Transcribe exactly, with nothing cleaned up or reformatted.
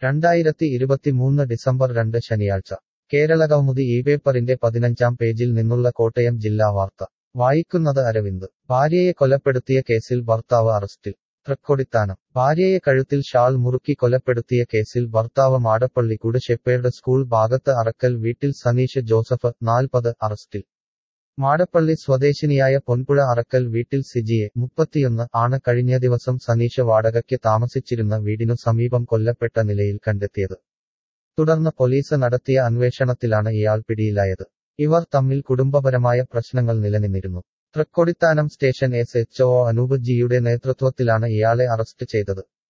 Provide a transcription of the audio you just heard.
രണ്ടായിരത്തി ഇരുപത്തിമൂന്ന് ഡിസംബർ രണ്ട് ശനിയാഴ്ച കേരളകൗമുദി ഈ പേപ്പറിന്റെ പതിനഞ്ചാം പേജിൽ നിന്നുള്ള കോട്ടയം ജില്ലാ വാർത്ത വായിക്കുന്നത് അരവിന്ദ് ഭാര്യയെ കൊലപ്പെടുത്തിയ കേസിൽ ഭർത്താവ് അറസ്റ്റിൽ തൃക്കൊടിത്താനം ഭാര്യയെ കഴുത്തിൽ ഷാൾ മുറുക്കി കൊലപ്പെടുത്തിയ കേസിൽ ഭർത്താവ് മാടപ്പള്ളി കുട് ഷെപ്പേർഡ് സ്കൂൾ ഭാഗത്ത് അറക്കൽ വീട്ടിൽ സനീഷ് ജോസഫ് നാൽപ്പത് അറസ്റ്റിൽ മാടപ്പള്ളി സ്വദേശിനിയായ പൊൻപുഴ അറക്കൽ വീട്ടിൽ സിജിയെ മുപ്പത്തിയൊന്ന് ആണ് കഴിഞ്ഞ ദിവസം സനീഷ് വാടകയ്ക്ക് താമസിച്ചിരുന്ന വീടിനു സമീപം കൊല്ലപ്പെട്ട നിലയിൽ കണ്ടെത്തിയത്. തുടർന്ന് പോലീസ് നടത്തിയ അന്വേഷണത്തിലാണ് ഇയാൾ പിടിയിലായത്. ഇവർ തമ്മിൽ കുടുംബപരമായ പ്രശ്നങ്ങൾ നിലനിന്നിരുന്നു. Thrikkodithanam station S H O Anoop ജിയുടെ നേതൃത്വത്തിലാണ് ഇയാളെ അറസ്റ്റ് ചെയ്തത്.